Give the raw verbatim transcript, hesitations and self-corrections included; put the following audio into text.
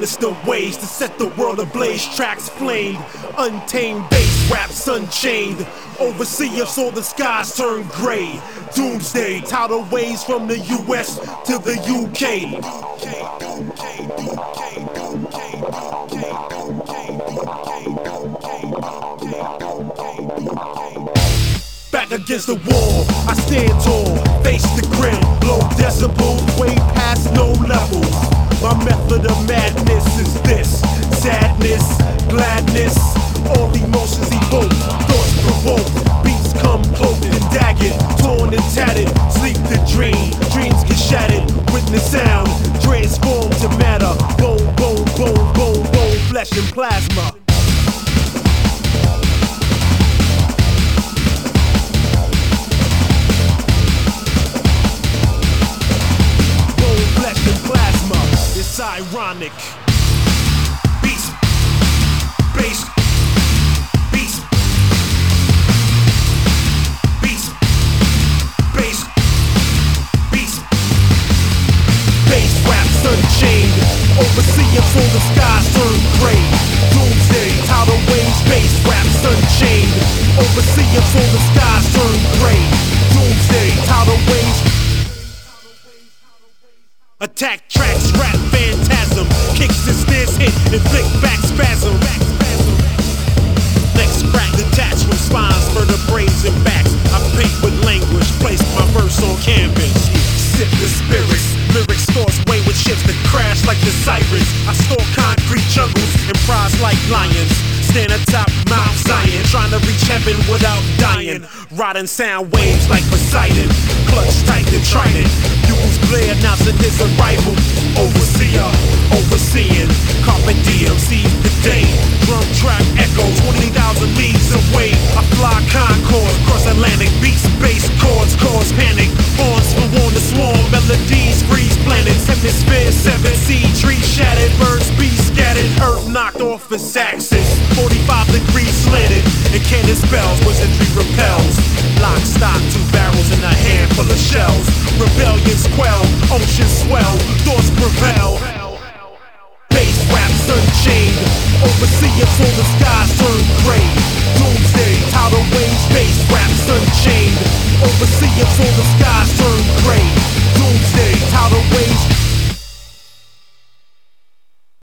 sinister ways to set the world ablaze. Tracks flamed, untamed bass raps unchained. Overseer saw the skies turn gray. Doomsday, tidal waves from the U S to the U K. Back against the wall, I stand tall, face the grim, blow decibels way past no levels. My method of madness is this: sadness, gladness, all emotions evoke, thoughts provoke, beats come cloaked and dagged, torn and tattered, sleep to dream, dreams get shattered, witness sound, transform to matter, bone, bone, bone, bone, bone, flesh and plasma. It's ironic. Beast, bass, beast, beast, bass, beast, bass raps unchained. Overseer saw the skies turn gray. Doomsday, tidal waves, bass raps unchained. Overseer saw the skies turn gray. Doomsday, tidal waves. Attack tracks, rap phantasm, kicks and snares hit, inflict back spasm. Next crack detached from spines, vertebrae and backs. I paint with language, place my verse on canvas. Sip the spirits, lyrics force wayward ships that crash like the sirens. I store concrete jungles and prize like lions. Stand atop Mount Zion, trying to reach heaven without dying. Riding sound waves like Poseidon, clutch tight and trident. Use glare announcing his arrival. Overseer, overseeing, carpe diem, seize the day. Drum track echoes twenty thousand leagues away. I fly Concorde, cross Atlantic, beats, bass chords, cause panic. Horns for on the swarm, melodies freeze planets. Hemisphere seven, sea tree shattered, birds be scattered. Earth knocked off its axis, forty-five degrees slanted, and cannon spells, wizardry repels. Lock, stock, two barrels and a handful of shells. Rebellions quell, oceans swell, thoughts prevail. Bass raps unchained, overseer saw the skies turn gray. Doomsday, tidal waves, bass raps unchained. Overseer saw the skies turn